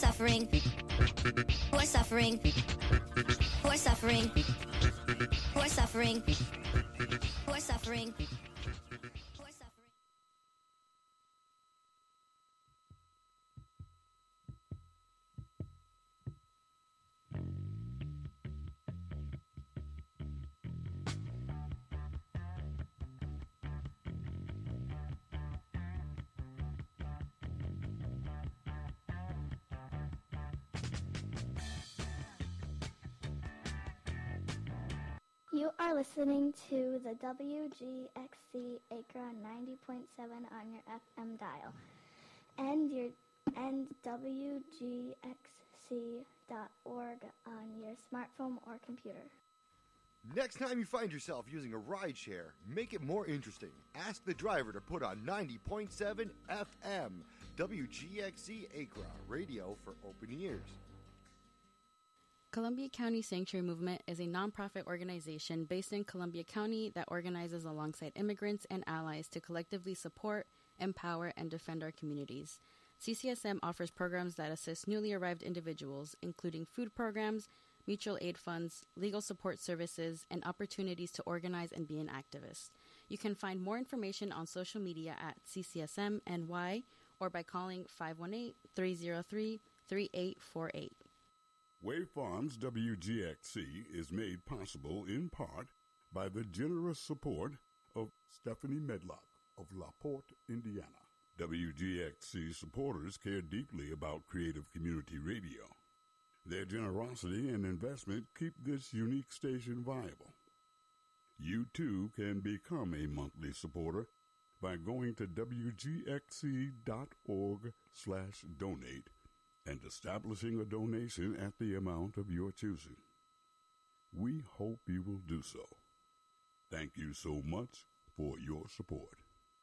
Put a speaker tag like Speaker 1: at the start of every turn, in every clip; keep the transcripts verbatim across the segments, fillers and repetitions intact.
Speaker 1: suffering, who are suffering, who are suffering, who are suffering, who are suffering.
Speaker 2: You are listening to the W G X C Acra ninety point seven on your F M dial and your and W G X C dot org on your smartphone or computer.
Speaker 3: Next time you find yourself using a rideshare, make it more interesting. Ask the driver to put on ninety point seven F M, W G X C Acra, radio for open ears.
Speaker 4: Columbia County Sanctuary Movement is a nonprofit organization based in Columbia County that organizes alongside immigrants and allies to collectively support, empower, and defend our communities. C C S M offers programs that assist newly arrived individuals, including food programs, mutual aid funds, legal support services, and opportunities to organize and be an activist. You can find more information on social media at C C S M N Y or by calling five one eight, three zero three, three eight four eight.
Speaker 5: Wave Farms W G X C is made possible in part by the generous support of Stephanie Medlock of LaPorte, Indiana. W G X C supporters care deeply about creative community radio. Their generosity and investment keep this unique station viable. You too can become a monthly supporter by going to W G X C dot org slash donate and establishing a donation at the amount of your choosing. We hope you will do so. Thank you so much for your support.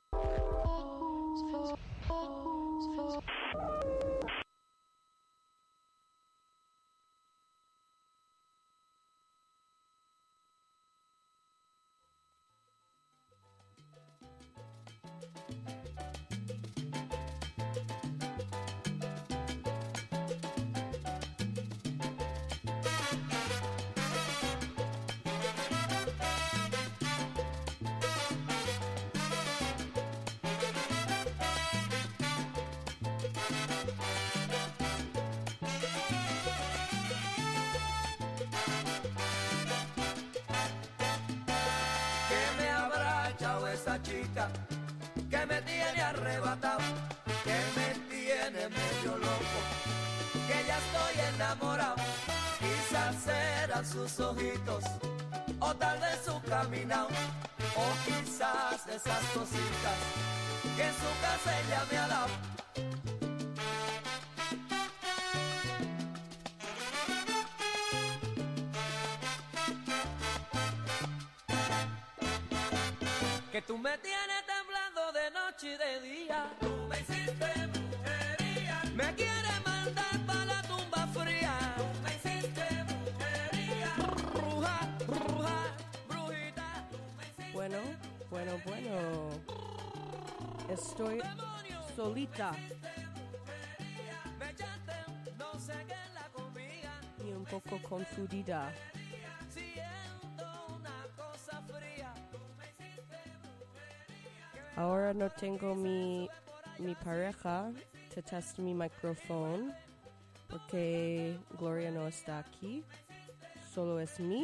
Speaker 6: Chica que me tiene arrebatado, que me tiene medio loco, que ya estoy enamorado. Quizás eran sus ojitos, o tal vez su caminado, o quizás esas cositas que en su casa ella me ha dado. Que tú me tienes temblando de noche y de día. Tú me hiciste brujería. Me quieres mandar para la tumba fría. Tú me hiciste brujería. Bruja, bruja, brujita.
Speaker 7: Bueno, bueno, bueno. Estoy solita. Y un poco confundida. Ahora no tengo mi, mi pareja to test mi micrófono porque Gloria no está aquí, solo es mí,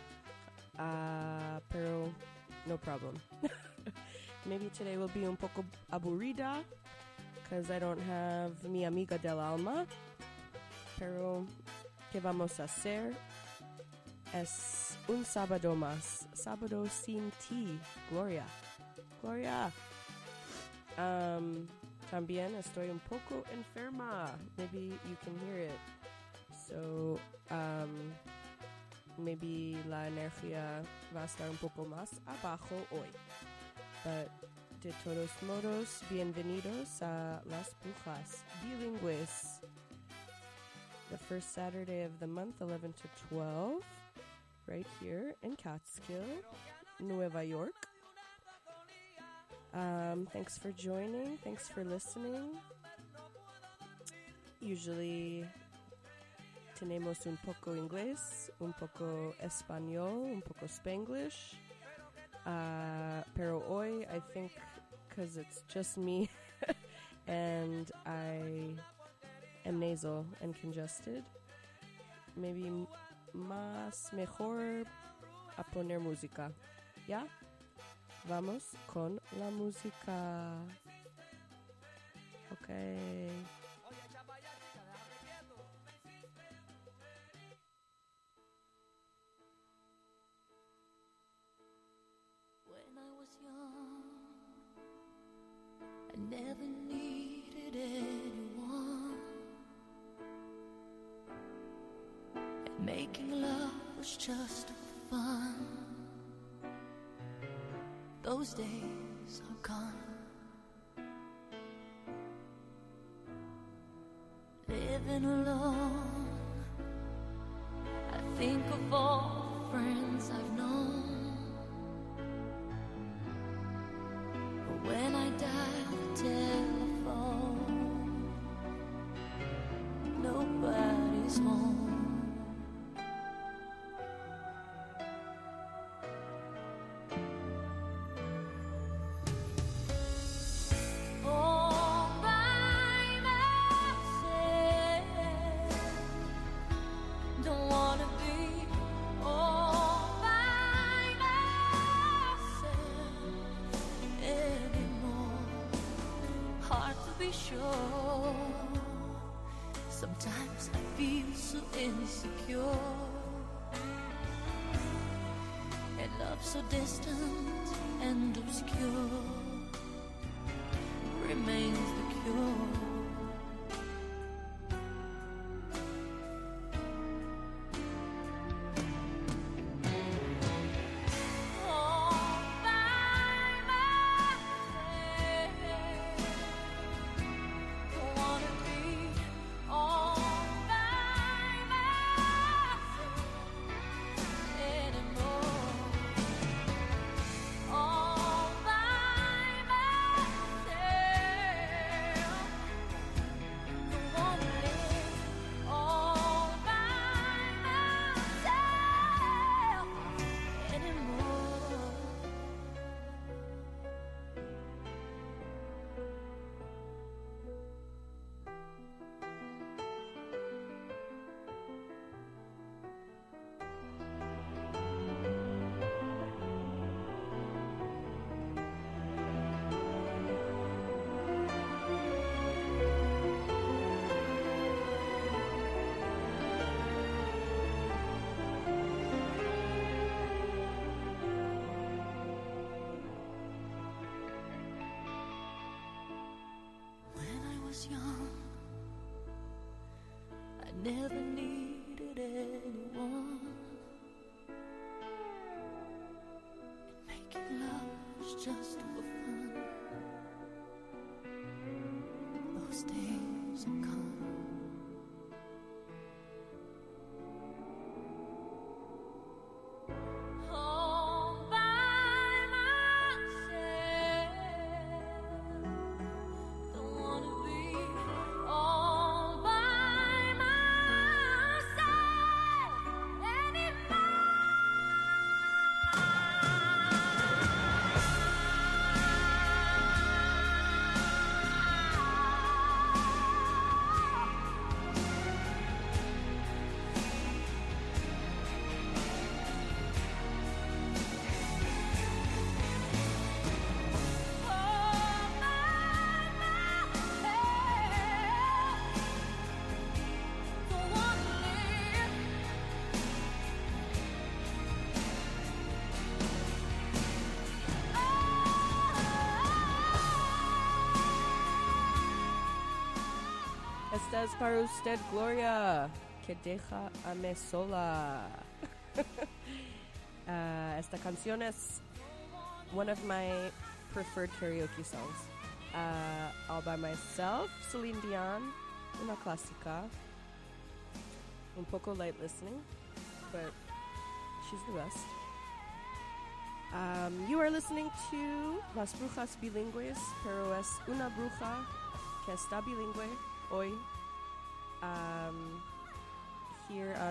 Speaker 7: uh, pero no problem. Maybe today will be un poco aburrida because I don't have mi amiga del alma, pero ¿qué vamos a hacer? Es un sábado más, sábado sin ti, Gloria. Gloria. Um, también estoy un poco enferma. Maybe you can hear it. So, um, maybe la energía va a estar un poco más abajo hoy. But, de todos modos, bienvenidos a Las Brujas Bilingües. The first Saturday of the month, eleven to twelve, right here in Catskill, Nueva York. Um, thanks for joining. Thanks for listening. Usually tenemos un poco inglés, un poco español, un poco spanglish. Uh, pero hoy, I think, because it's just me and I am nasal and congested, maybe m- más mejor a poner música. ¿Ya? Vamos con la música. Okay.
Speaker 8: When I was young, I never needed anyone, and making love was just fun. Those days are gone. Living alone, I think of all the friends I've known. But when I dial the telephone, nobody's home. Sometimes I feel so insecure, and love so distant and obscure remains the cure. Young, I never needed anyone, and making love was just for fun. Those days are gone.
Speaker 7: Esta es para usted, Gloria, que deja a me sola. uh, esta canción es one of my preferred karaoke songs. Uh, all by myself, Celine Dion, una clásica. Un poco light listening, but she's the best. Um, you are listening to Las Brujas Bilingües, pero es una bruja que está bilingüe hoy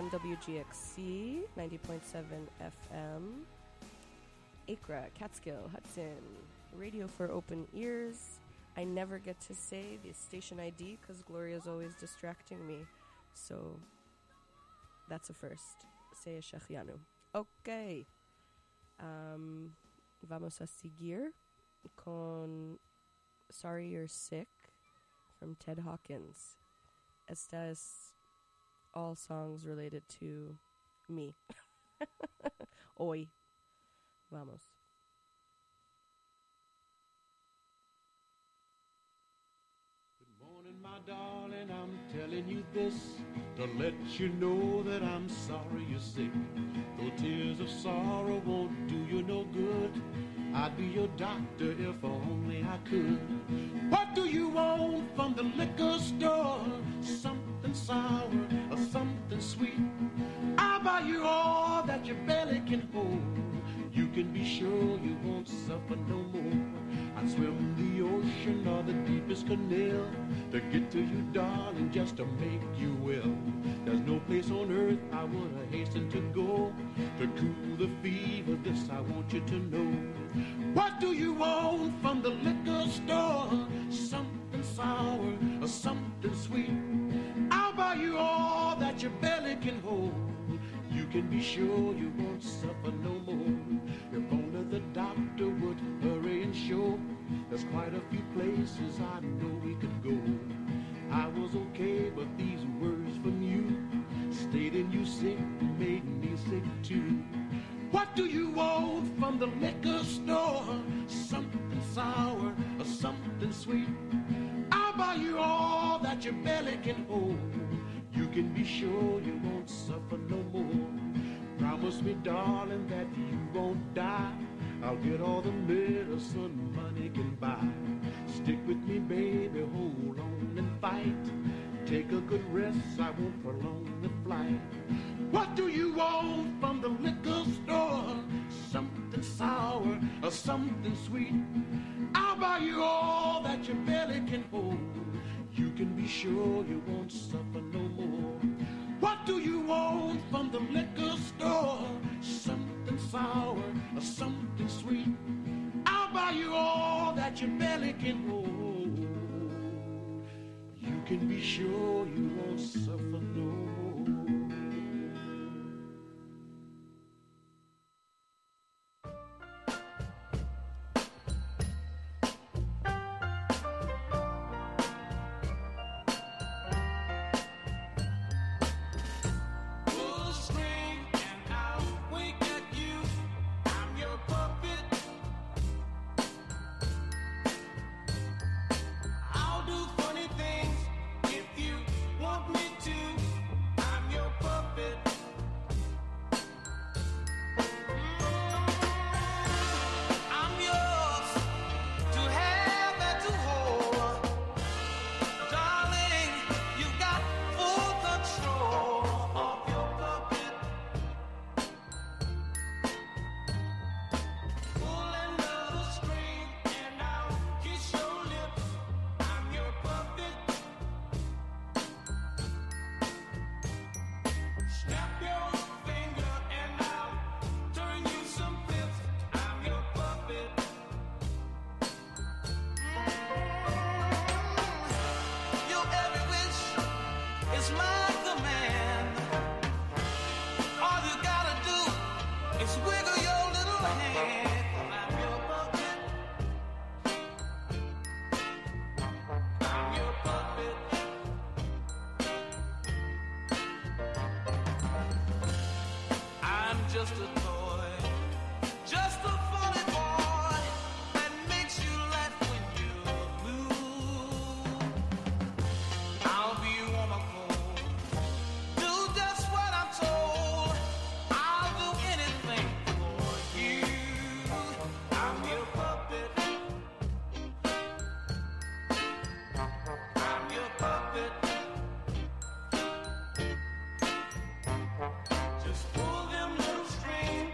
Speaker 7: on W G X C ninety point seven F M. Acra, Catskill, Hudson. Radio for open ears. I never get to say the station I D because Gloria's always distracting me. So that's a first. Say Shachianu. Okay. Um, vamos a seguir con Sorry You're Sick from Ted Hawkins. Esta es all songs related to me. Hoy. Vamos.
Speaker 9: Good morning, my darling, I'm telling you this to let you know that I'm sorry you're sick. Though tears of sorrow won't do you no good, I'd be your doctor if only I could. What do you want from the liquor store? Something sour or something sweet? I'll buy you all that your belly can hold. You can be sure you won't suffer no more. I'd swim the ocean or the deepest canal to get to you, darling, just to make you well. There's no place on earth I would hasten to go to cool the fever. This I want you to know. What do you want from the liquor store? Something sour or something sweet? I'll buy you all that your belly can hold. You can be sure you won't suffer no more. If only the doctor would hurry and show there's quite a few places I know we could go. I was okay, but these words from you stating you sick made me sick too. What do you want from the liquor store? Something sour or something sweet? I'll buy you all that your belly can hold. You can be sure you won't suffer no more. Promise me, darling, that you won't die. I'll get all the medicine money can buy. Stick with me, baby, hold on and fight. Take a good rest, I won't prolong the flight. What do you want from the liquor store? Something sour or something sweet? I'll buy you all that your belly can hold. You can be sure you won't suffer no more. What do you want from the liquor store? Something sour or something sweet? I'll buy you all that your belly can hold. You can be sure you won't suffer no more.
Speaker 6: Just a toy, just a funny boy that makes you laugh when you're blue. I'll be warm and cold, do just what I'm told. I'll do anything for you. I'm your puppet. I'm your puppet. Just pull them little strings.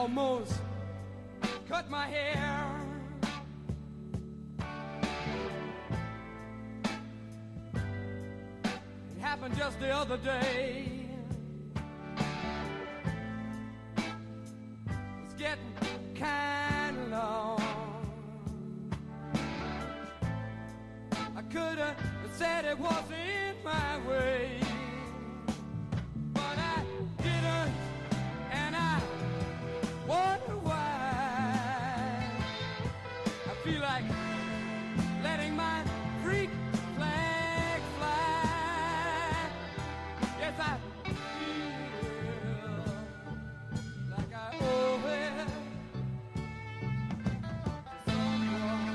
Speaker 6: almost cut my hair. It happened just the other day. It's getting kind of long. I could have said it wasn't my way, but I didn't, and I wonder why. I feel like letting my freak flag fly. Yes, I feel like I owe it to someone.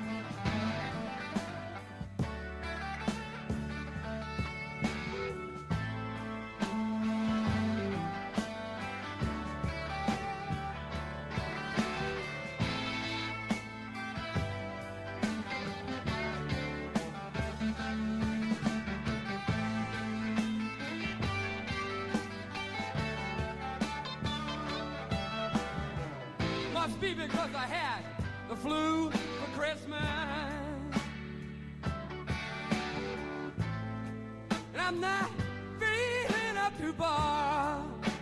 Speaker 6: Must be because I had the flu for Christmas, and I'm not feeling up to bar.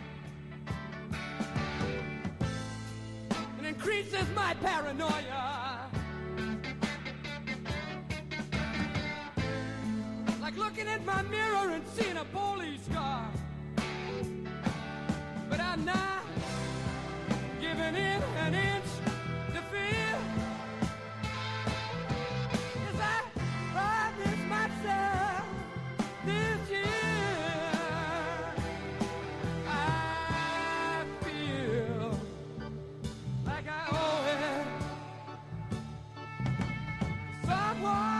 Speaker 6: It increases my paranoia, like looking at my mirror and seeing a police car. But I'm not giving in an inch to fear. Yes, I promised myself this year. I feel like I owe it to someone.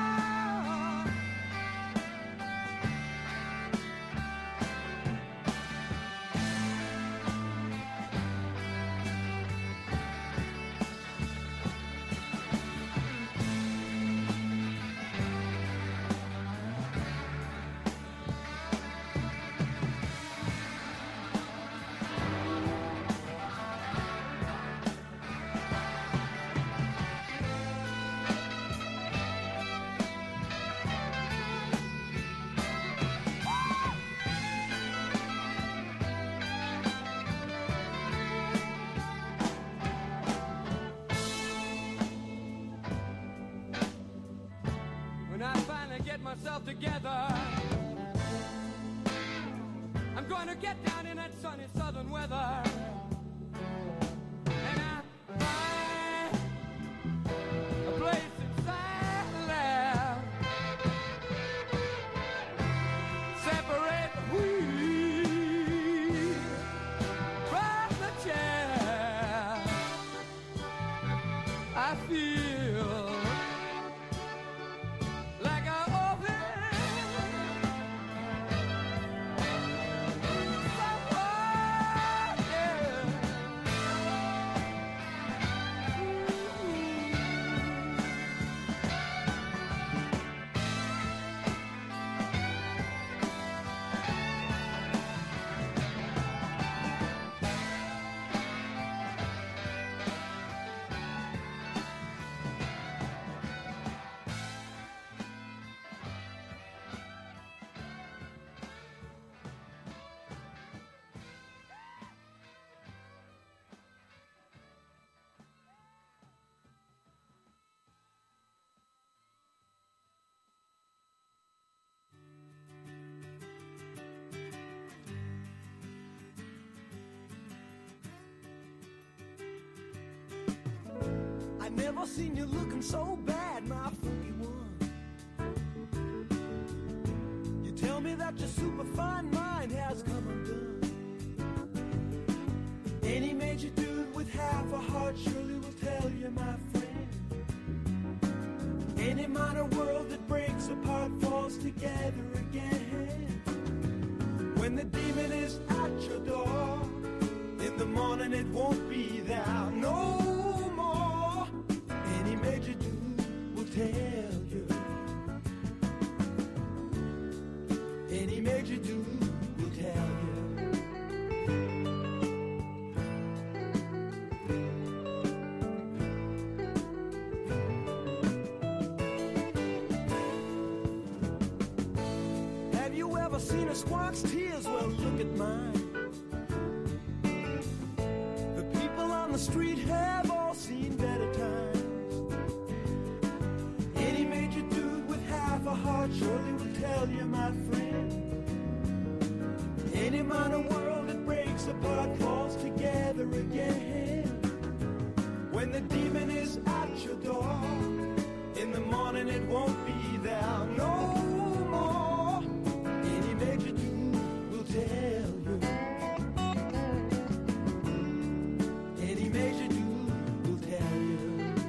Speaker 6: When I finally get myself together, I'm going to get down in that sunny southern weather, and I find a place inside the lab, separate the wheat from the chair. I feel like I owe it someone, yeah.
Speaker 10: I never seen you looking so bad, my funky one. You tell me that your superfine mind has come undone. Any major dude with half a heart surely will tell you, my friend. Any minor world that breaks apart falls together again. When the demon is at your door, in the morning it won't be there no more. Any major dude will tell you. Any major dude will tell you. never seen a squawk's tears, well, look at mine. The people on the street have all seen better times. Any major dude with half a heart surely will tell you, my friend. Any minor world that breaks apart falls together again. When the demon is at your door, in the morning it won't be there no more. Any major dude will tell you. Any major dude will tell you.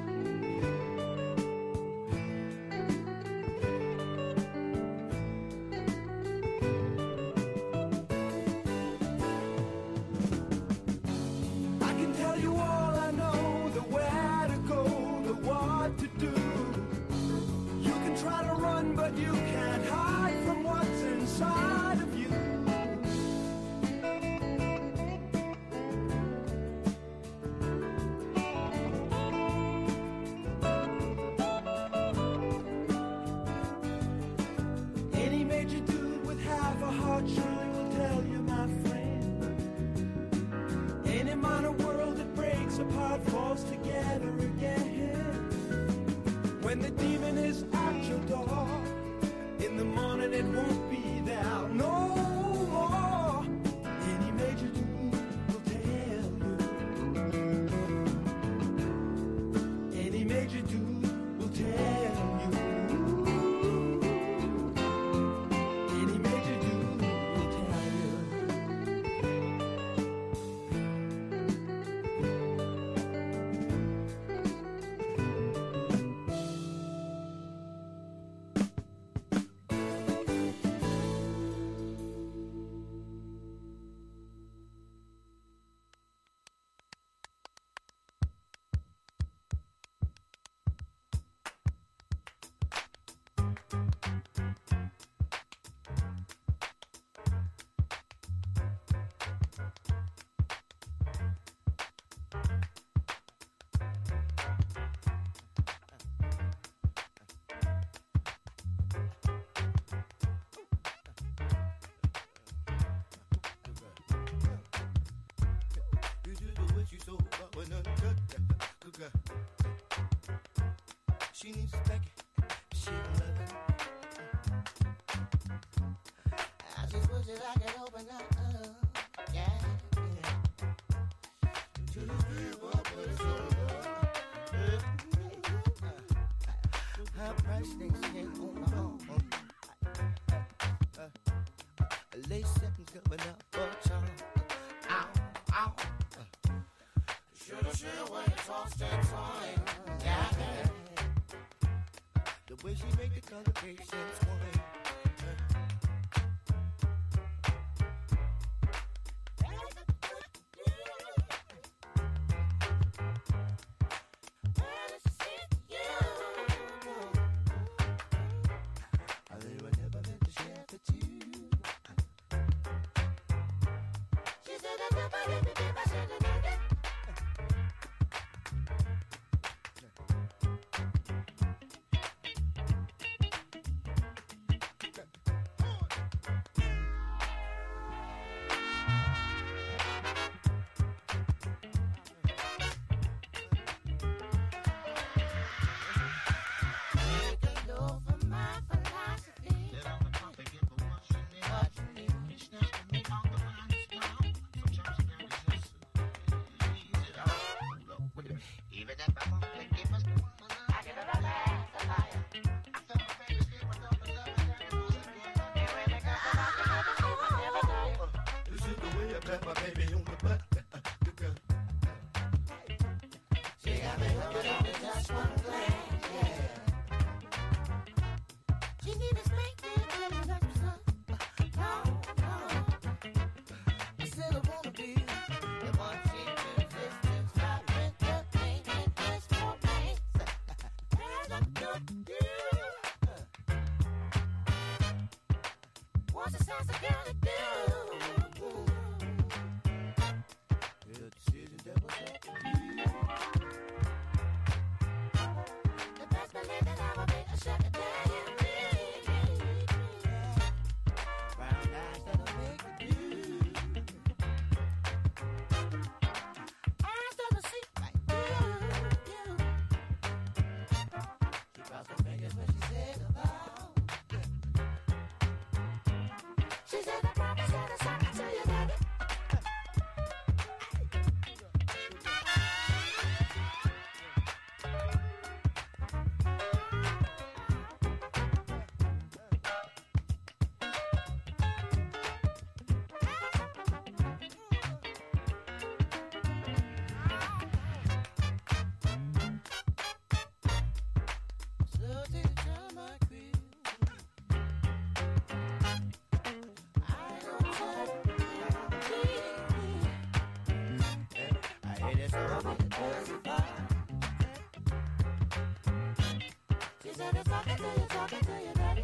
Speaker 10: I can tell you all I know, the where to go, the what to do. You can try to run, but you can't hide from what's inside of you. Any major dude with half a heart surely will tell you, my friend. Any minor world that breaks apart falls together again. When the demon is at your door, in the morning it won't be there no more. Any major dude will tell you. Any major dude will tell you. Any major dude will tell you. You do the way you so but when I'm good, good girl. She needs to back it, she love it. I just wish that I could open up, uh, yeah, yeah. To the people, but it's over. Her price things ain't on the home. Lace seconds coming up for charm. Ow, ow. Shoulda, shoulda, when you tossed and twine. Yeah, yeah. The way she make the congregation swing. They were never meant to share the two. She said, I'm never let me be my son again. Round
Speaker 8: so I went to testify. She said it's talking to you, talking to you, daddy.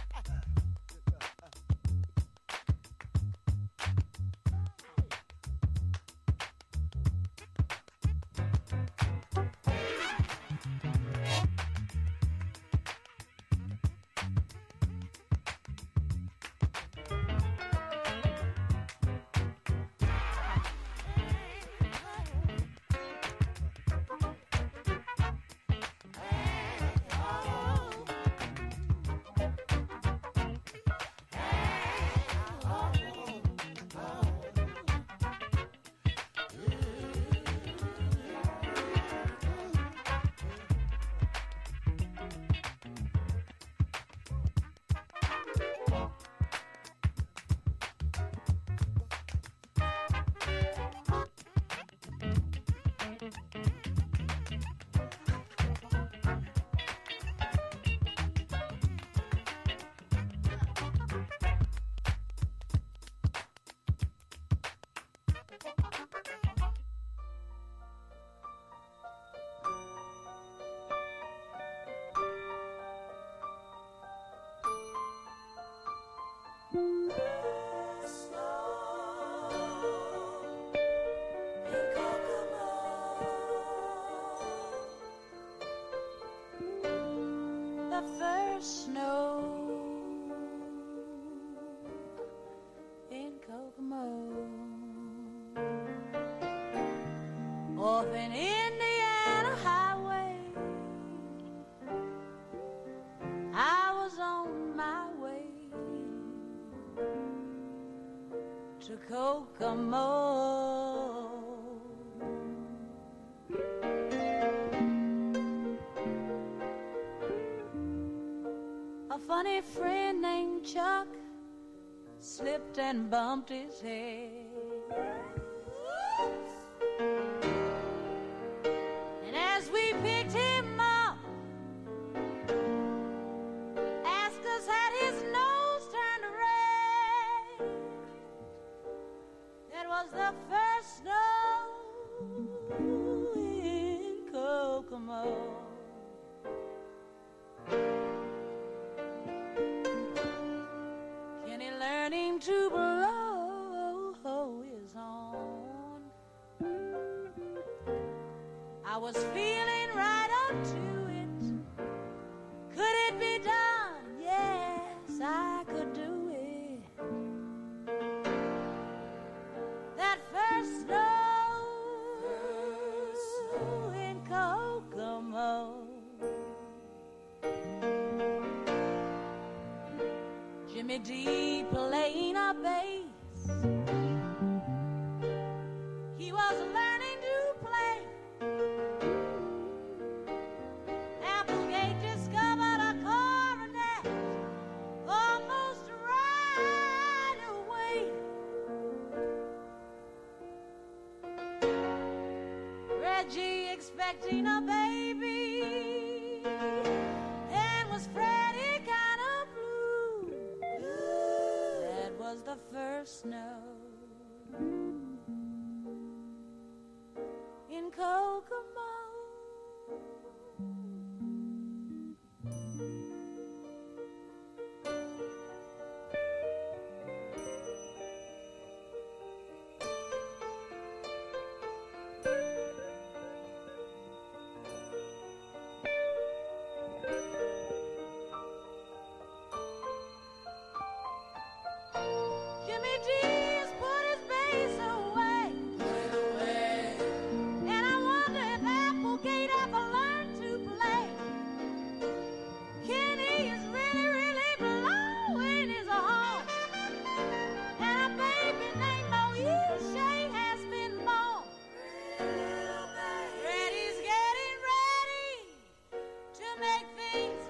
Speaker 11: The first snow in Kokomo, off an Indiana highway, I was on my way to Kokomo. A funny friend named Chuck slipped and bumped his head. And as we picked him up, asked us had his nose turned red. That was the first snow in Kokomo. Learning to blow his horn. I was feeling right up to it. Could it be done? Yes, I could do it. That first snow, first snow in Kokomo. Jimmy D playing a bass. He was learning to play. Applegate discovered a coronet almost right away. Reggie expecting a baby, and was Freddie kind of blue. That was the first snow in Kokomo. Jimmy D's put his bass away. Put away. And I wonder if Applegate ever learned to play. Kenny is really, really blowing his horn. And a baby named Moesha has been born. Freddie's getting ready to make things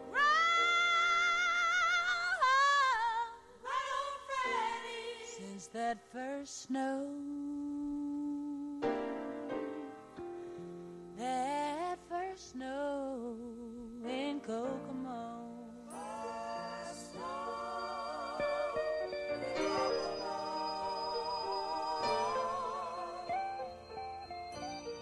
Speaker 11: since that first snow, that first snow in Kokomo. First snow in Kokomo.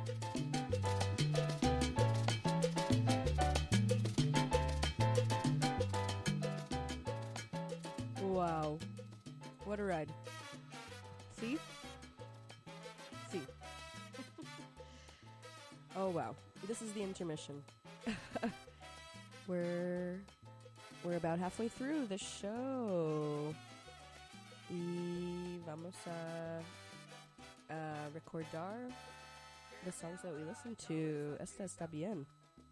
Speaker 7: Wow. What a ride. See? See. Oh, wow. This is the intermission. we're we're about halfway through the show. Y vamos a, a recordar the songs that we listen to. Esta está bien.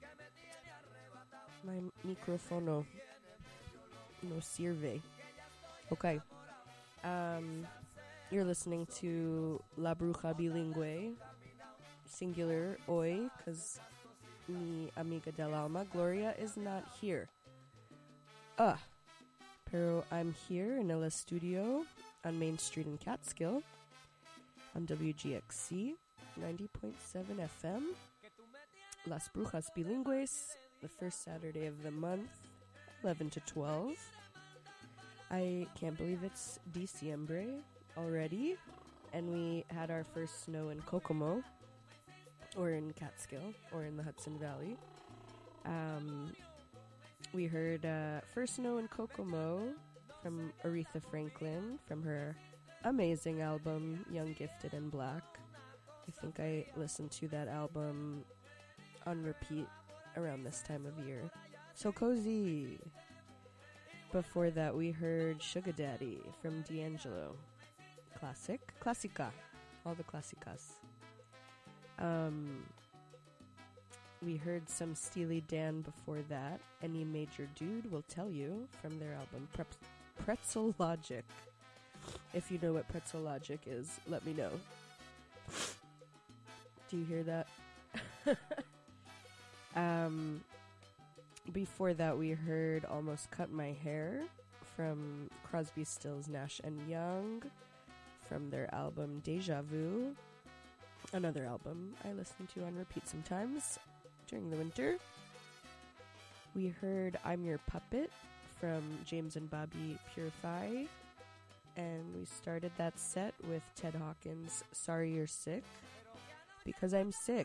Speaker 7: My micrófono no sirve. Okay. Um, you're listening to La Bruja Bilingüe, singular hoy, because mi amiga del alma, Gloria, is not here. Ah, pero I'm here in el estudio on Main Street in Catskill on W G X C ninety point seven F M. Las Brujas Bilingües, the first Saturday of the month, eleven to twelve. I can't believe it's Diciembre already, and we had our first snow in Kokomo, or in Catskill, or in the Hudson Valley. Um, we heard uh, First Snow in Kokomo from Aretha Franklin, from her amazing album, Young, Gifted, and Black. I think I listened to that album on repeat around this time of year. So cozy! Before that, we heard Sugar Daddy from D'Angelo. Classic. Classica. All the classicas. Um, we heard some Steely Dan before that. Any Major Dude Will Tell You from their album Prep- Pretzel Logic. If you know what Pretzel Logic is, let me know. Do you hear that? um... Before that, we heard Almost Cut My Hair from Crosby, Stills, Nash and Young from their album Deja Vu, another album I listen to on repeat sometimes during the winter. We heard I'm Your Puppet from James and Bobby Purify, and we started that set with Ted Hawkins' Sorry You're Sick, because I'm sick.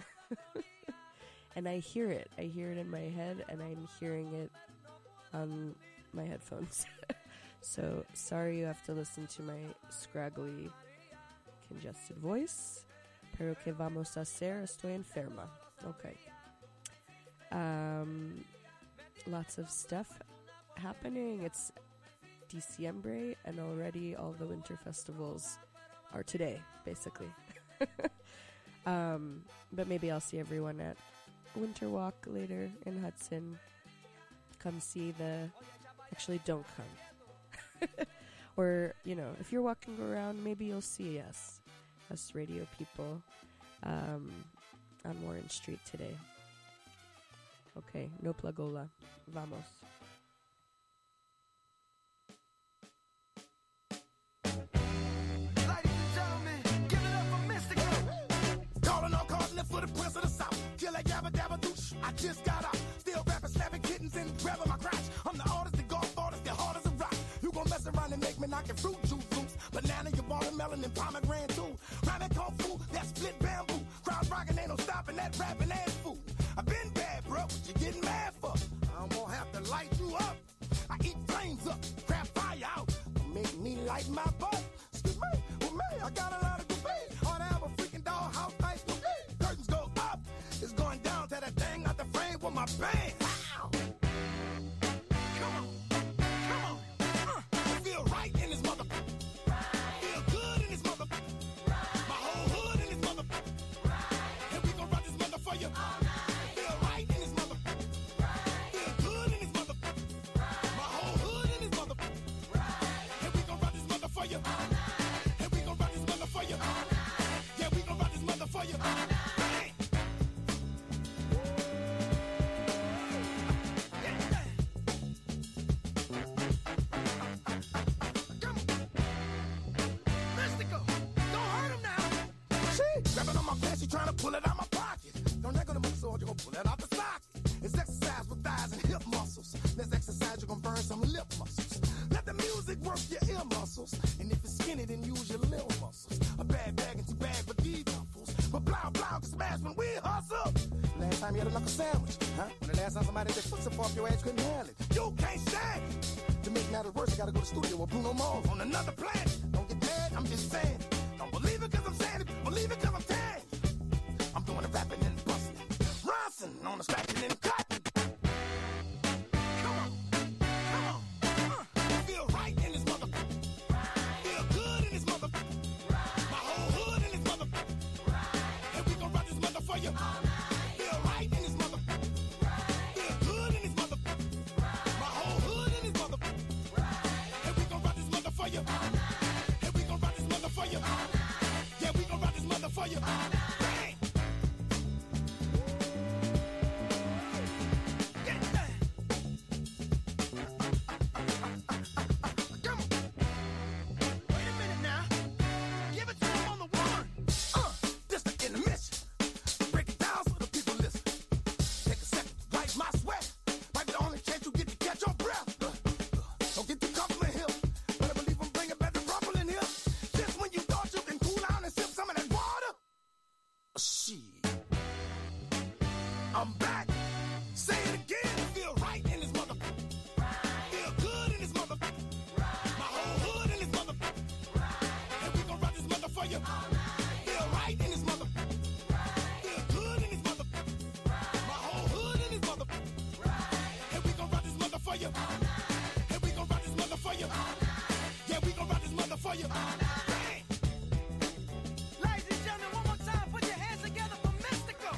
Speaker 7: And I hear it. I hear it in my head, and I'm hearing it on my headphones. So, sorry you have to listen to my scraggly, congested voice. Pero que vamos a hacer? Estoy enferma. Okay. Um, lots of stuff happening. It's Diciembre, and already all the winter festivals are today, basically. um, but maybe I'll see everyone at Winter Walk later in Hudson. Come see the... Actually, don't come. Or, you know, if you're walking around, maybe you'll see us. Us radio people um, on Warren Street today. Okay, no plagola. Vamos.
Speaker 10: Ladies and gentlemen, give it up for Mystical. Calling all cardinal for the Prince of the South. Kill that yabba dabba douche. I just got out. Still rapping, slapping kittens and grabbing my crotch. I'm the artist, the golf artist, the hard as a rock. You gon' mess around and make me knockin' fruit juice fruits. Banana, your watermelon, and pomegranate too. Rhyming kung fu, that split bamboo. Crowd rockin', ain't no stopping that rapping ass fool. I been bad, bro, what you getting mad for? I'm gonna have to light you up. I eat flames up, crap fire out. Make me light my butt. Excuse me, with me, I got a lot of debate. Ought to have a freaking dollhouse nice to be. Curtains go up, it's going down to that thing out the frame with my band. Wow. Come on, come on. Uh, I feel right in this mother. Feel good in this mother. My whole hood in this mother. And we gon' run this mother for you. Feel right in this mother. Feel good in this mother. My whole hood in this mother. And we gon' run this mother for you. And we gon' run this mother for you. Yeah, we gon' run this mother for you. Bang. Mystical, don't hurt him now. She grabbing on my pants, she trying to pull it out my pocket. Don't let go to move so hard, you gon' pull it out the socket. It's exercise with thighs and hip muscles. Let's exercise, you gon' burn some lip muscles. Let the music work your ear muscles. And if it's skinny, then use your little muscles. A bad bag and two bag with these duffels. But blow
Speaker 12: Brown, brown, can smash when we hustle. Last time you had a knuckle sandwich, huh? When the last time somebody just took some off your ass couldn't handle it. You can't stand it. To make matters worse, I gotta go to the studio with Bruno Mars on another planet. Don't get mad, I'm just saying it. Don't believe it cause I'm saying it, believe it cause I'm saying it. I'm doing the rapping and busting. Ronson on the scratching and cutting. Come on, come on. Uh, feel right in this mother. Feel good in this mother. My whole hood in this mother. And we gon' run this mother for you. Feel right in this mother. Feel good in this mother. My whole hood in this mother. And we gon' run this mother for you. And we gon' run this mother for you. Yeah, we gon' run this mother for you. Bang! Get that! Come on. Wait a minute now. Give it to him on the one. Uh, this the intermission. Break it down so the people listen. Take a second to wipe my sweat. Might be the only chance you get to catch your breath. Uh, uh, don't get too comfortable here. Better believe I'm bringing back the rumble in here. Just when you thought you can cool down and sip some of that water. Uh, shit. I'm back. Say it again. Feel right in this mother. Feel good in this mother. My whole hood in this mother. And we gon' run this mother for you. Feel right in this mother. Feel good in this mother. My whole hood in this mother. And we gon' run this mother for you. And we gon' run this mother for you. Yeah, we gon' run this mother for you. Bang! Ladies and gentlemen, one more time, put your hands together for Mystical.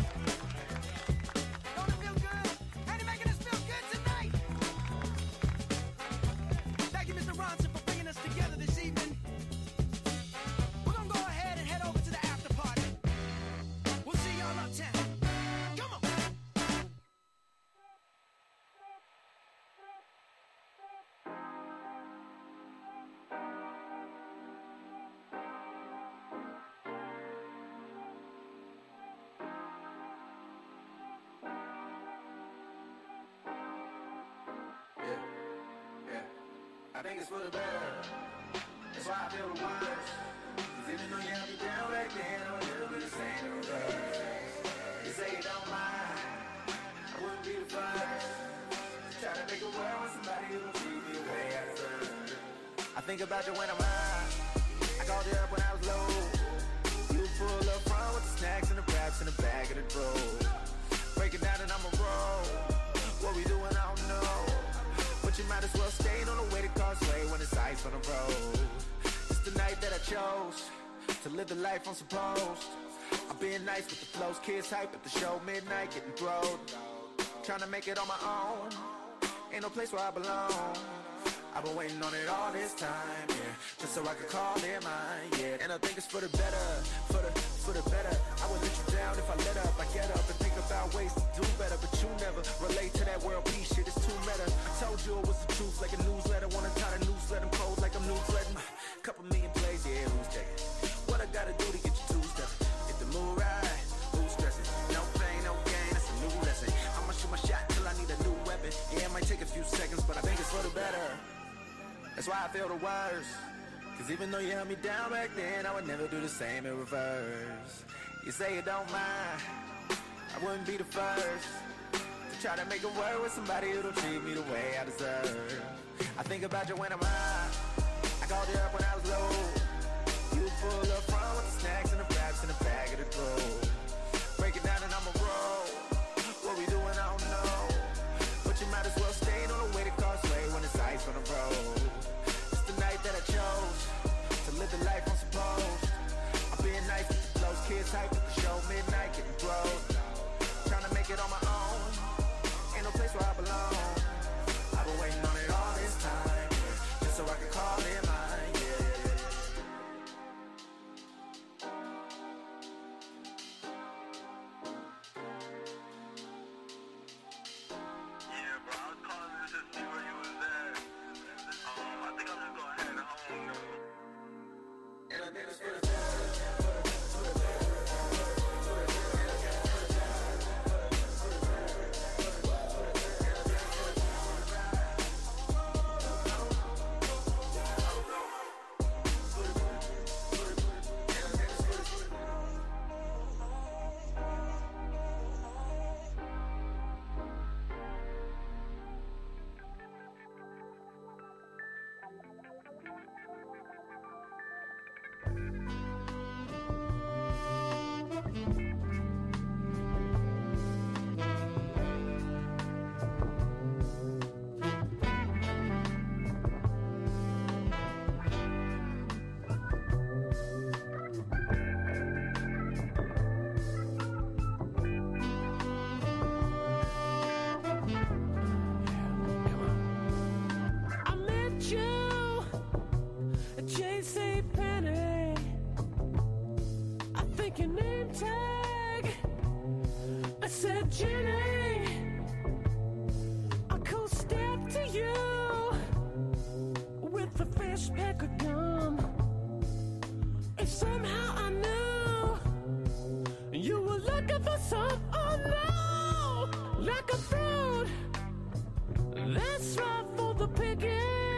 Speaker 12: Don't it feel good? Ain't he making us feel good tonight? Thank you, Mister Ronson, for bringing us together this evening. We're gonna go ahead and head over to the after party. We'll see y'all uptown. Come on.
Speaker 6: Yeah, yeah. I think it's for the better. That's why I feel the worst. Cause even though you held me down back then, I would never be the same in reverse. You say you don't mind, I wouldn't be the first. Try to make a world with somebody who don't treat me the way I deserve. I think about you when I'm high. I called you up when I was low. You were full up front with the snacks and the wraps in the bag of the drove. Break it down and I'ma roll. What we doing, I don't know. But you might as well stay on the way to Causeway when it's ice on the road. It's the night that I chose to live the life I'm supposed. I've been nice with the flows, kids hype at the show, midnight getting thrown. Trying to make it on my own. Ain't no place where I belong. I've been waiting on it all this time, yeah, just so I could call it mine, yeah. And I think it's for the better, for the, for the better. I would let you down if I let up. I get up and think about ways to do better, but you never relate to that world peace shit. It's too meta. I told you it was the truth, like a newsletter. Wanna tie the newsletter cold like I'm newsletting. Couple million plays, yeah, who's checking? What I gotta do to get you two-stepping? Get the mood right, who's stressing? No pain, no gain, that's a new lesson. I'ma shoot my shot till I need a new weapon. Yeah, it might take a few seconds, but I think it's for the better. That's why I feel the worst. Cause even though you held me down back then, I would never do the same in reverse. You say you don't mind, I wouldn't be the first to try to make a word with somebody who don't treat me the way I deserve. I think about you when I'm high. I called you up when I was low. You full up front with the snacks and the wraps in the bag of the drove. Break it down and I'ma roll. What we doing, I don't know. But you might as well stay on the way to Causeway when it's ice on the road. It's the night that I chose to live the life I'm supposed. I've been nice with the flows, kids hype at the show, midnight getting thrown. Trying to make it on my own. Ain't no place where I belong. I've been waiting on it all this time, yeah, just so I can call it mine, yeah. And I think it's for the
Speaker 10: you, J C Penny. I think your name tag. I said Jenny. I could step to you with a fresh pack of gum. If somehow I knew you were looking for some, oh no, like a fruit that's right for the picking.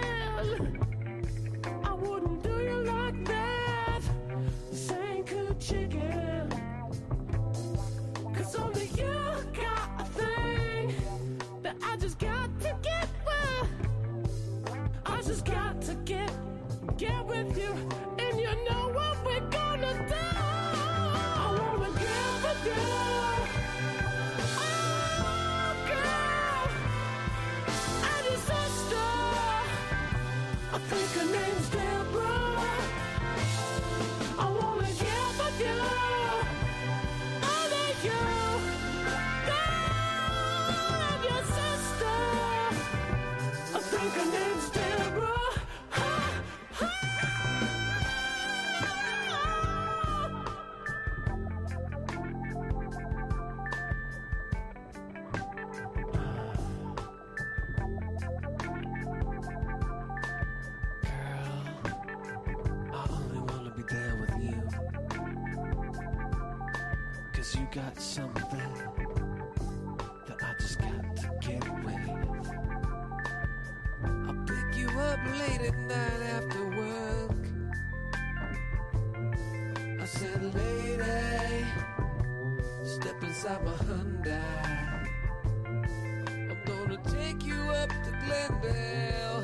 Speaker 10: I wouldn't do you like that, same could chicken. Cause only you got a thing that I just got to get with. I just got to get, get with you. And you know what we're gonna do. I wanna get with you. Oh, girl. And your sister, I think her name's Deborah. I wanna get with you. Only you. Girl, and your sister, I think her name's Deborah. Ha, ha.
Speaker 13: I only wanna be there with you, 'cause you got something that I just got to get with. I'll pick you up late at night after work. I said, lady, step inside my Hyundai. I'm gonna take you up to Glendale.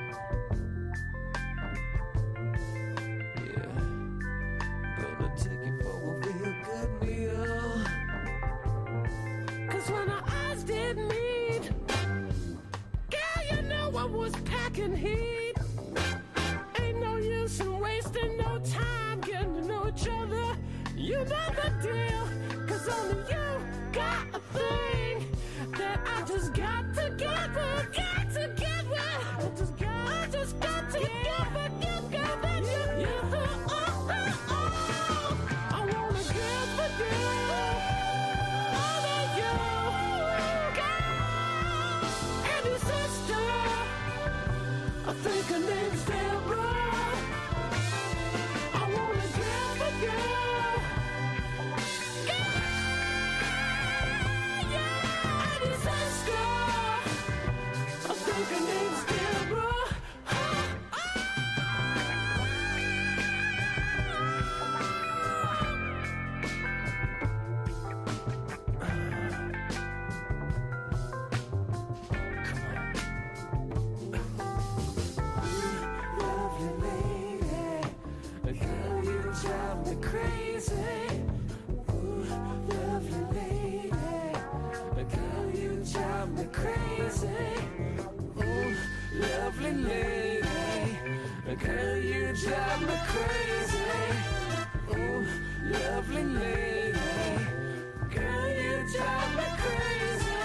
Speaker 13: Yeah, gonna take you for a real good meal.
Speaker 10: 'Cause when our eyes did meet, girl, you know I was packing heat. Ain't no use in wasting no time getting to know each other. You know the deal. 'Cause only you got a thing that I just got to get with, got to get with. I just got, I just got to get with, get, get with you. You, oh, oh, oh. I wanna get with you. Only you, girl, and your sister. I think her name's Deborah. I wanna get with you. Yeah, yeah, and your sister. I think her name's Deborah.
Speaker 13: Lovely lady, girl, you drive me crazy. Ooh, lovely lady, girl, you drive me crazy. Ooh, lovely lady, girl, you drive me crazy. Ooh, lovely lady, girl, you drive me crazy.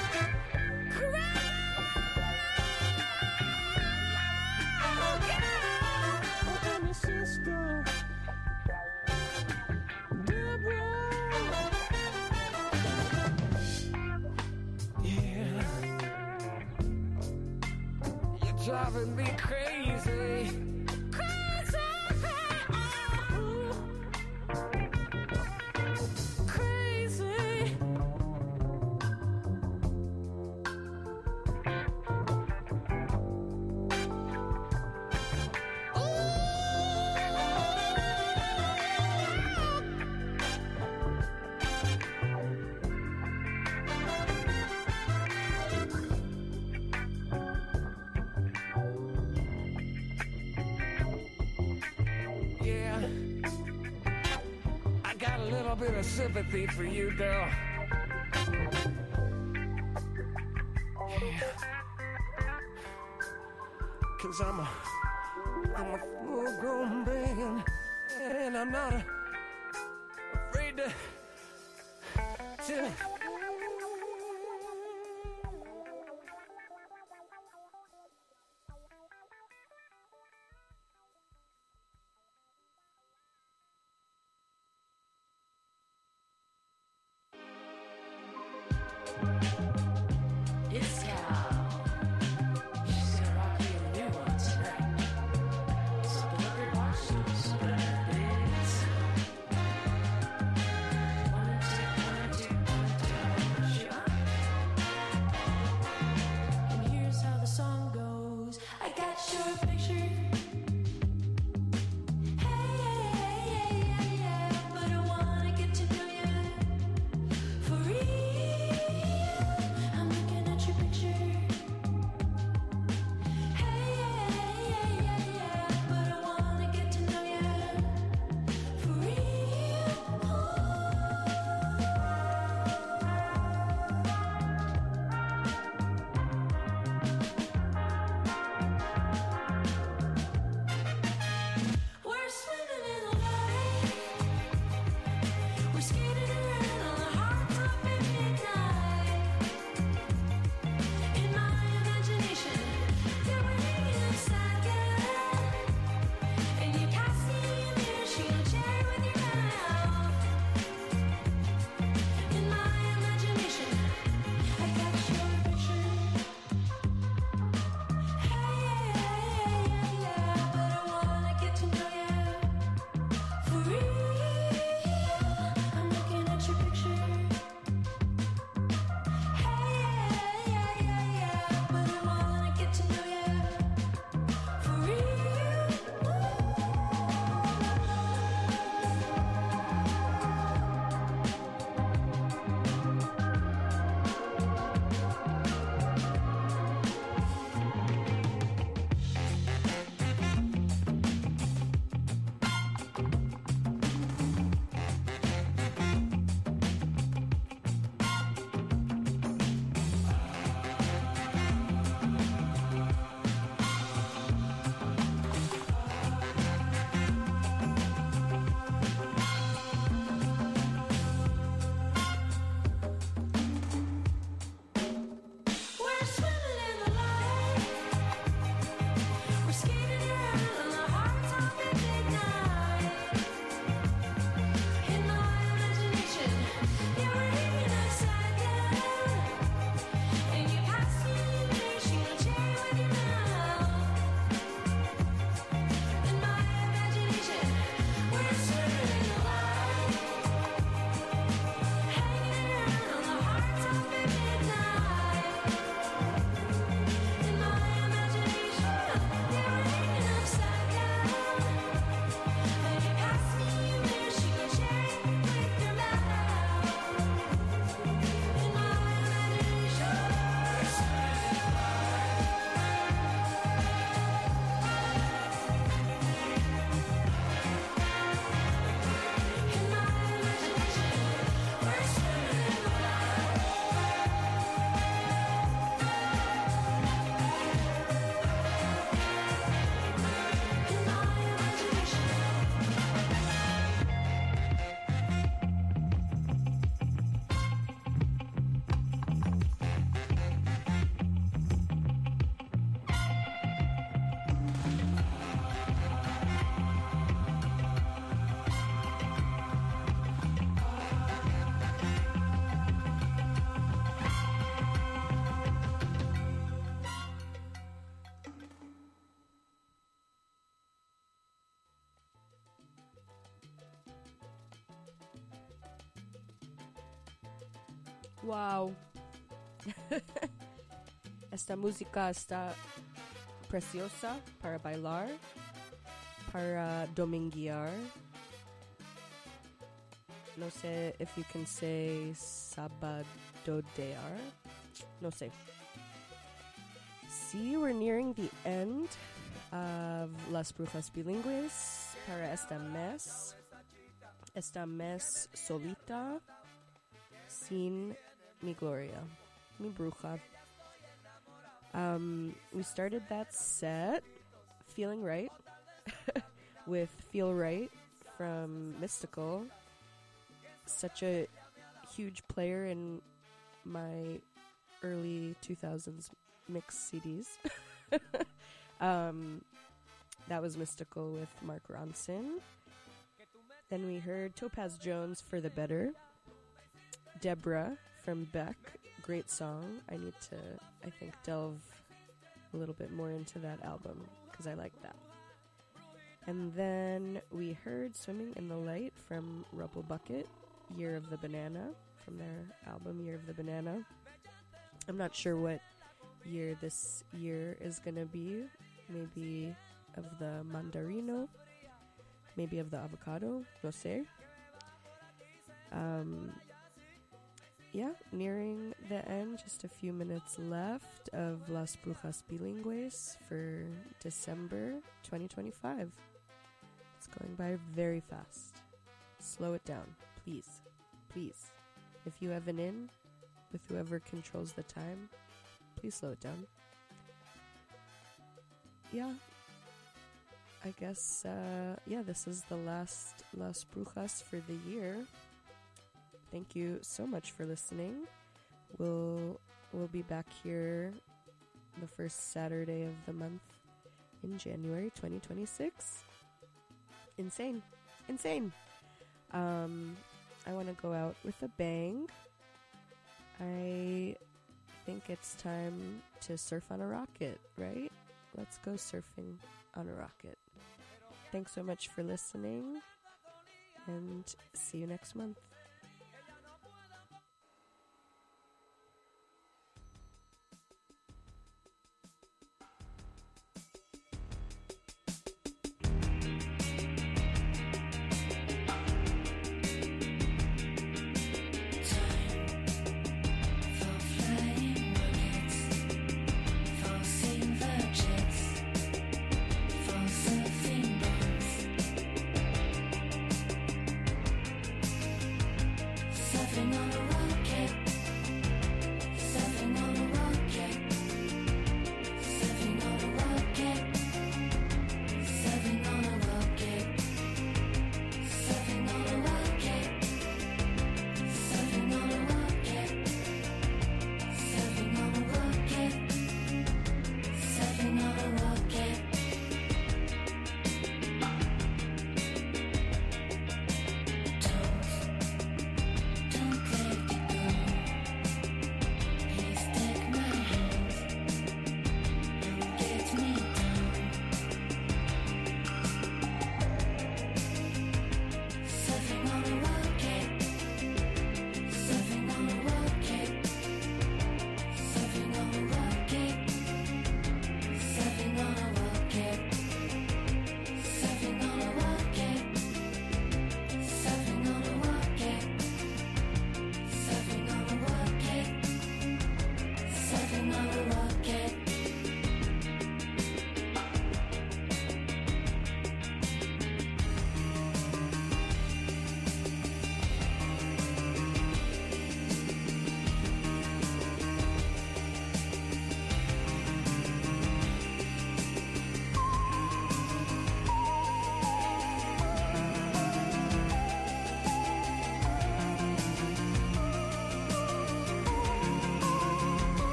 Speaker 10: And your sister, Deborah.
Speaker 13: Yeah, you're driving me crazy.
Speaker 10: Crazy. Ooh. Crazy.
Speaker 13: Yeah, I got a little bit of sympathy for you, girl. Yeah. 'Cause I'm a, I'm a full-grown man, and I'm not a, afraid to, to
Speaker 7: Wow. Esta música está preciosa para bailar, para dominguear. No sé if you can say sabadodear. No sé. See, we're nearing the end of Las Brujas Bilingües para esta mes. Esta mes solita, sin mi Gloria, mi bruja. Um, we started that set, Feeling Right, with Feel Right from Mystical. Such a huge player in my early two thousands mix C Ds. um, that was Mystical with Mark Ronson. Then we heard Topaz Jones, For the Better. Deborah from Beck, great song. I need to, I think, delve a little bit more into that album because I like that. And then we heard Swimming in the Light from Rubble Bucket, Year of the Banana, from their album Year of the Banana. I'm not sure what year this year is going to be. Maybe of the Mandarino, maybe of the Avocado, no sé. Um, yeah, nearing the end, just a few minutes left of Las Brujas Bilingües for December twenty twenty-five. It's going by very fast. Slow it down, please, please. If you have an in with whoever controls the time, please slow it down. Yeah, I guess, uh, yeah, this is the last Las Brujas for the year. Thank you so much for listening. We'll, we'll be back here the first Saturday of the month in January twenty twenty-six. Insane. Insane. Um, I want to go out with a bang. I think it's time to surf on a rocket, right? Let's go surfing on a rocket. Thanks so much for listening, and see you next month.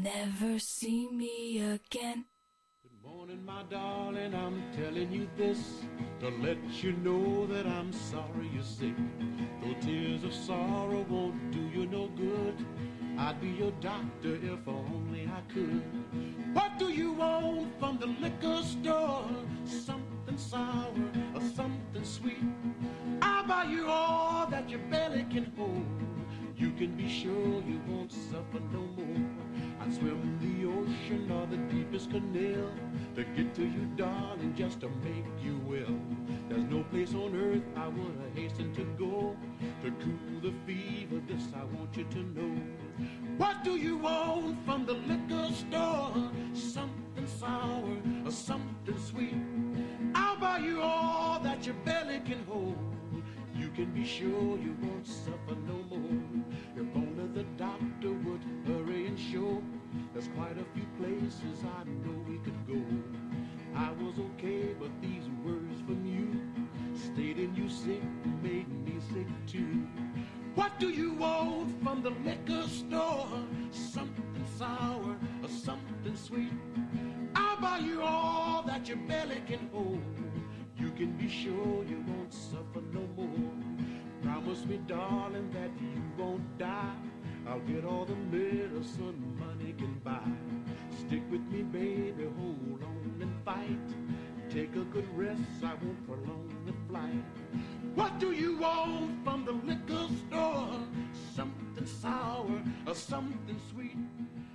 Speaker 8: never see me again.
Speaker 9: Good morning, my darling, I'm telling you this to let you know that I'm sorry you're sick. Though tears of sorrow won't do you no good, I'd be your doctor if only I could. What do you want from the liquor store? Something sour or something sweet? I'll buy you all that your belly can hold. You can be sure you won't suffer no more. I'd swim the ocean or the deepest canal to get to you, darling, just to make you well. There's no place on earth I would hasten to go to cool the fever. This I want you to know. What do you want from the liquor store? Something sour or something sweet? I'll buy you all that your belly can hold. You can be sure you won't suffer no more. If only the doctor would hurry and show there's quite a few places I know we could go. I was okay, but these words from you stating you sick made me sick too. What do you want from the liquor store? Something sour or something sweet? I'll buy you all that your belly can hold. You can be sure you won't suffer no more. Promise me, darling, that you won't die. I'll get all the medicine money can buy. Stick with me, baby, hold on and fight. Take a good rest, I won't prolong the flight. What do you want from the liquor store? Something sour or something sweet?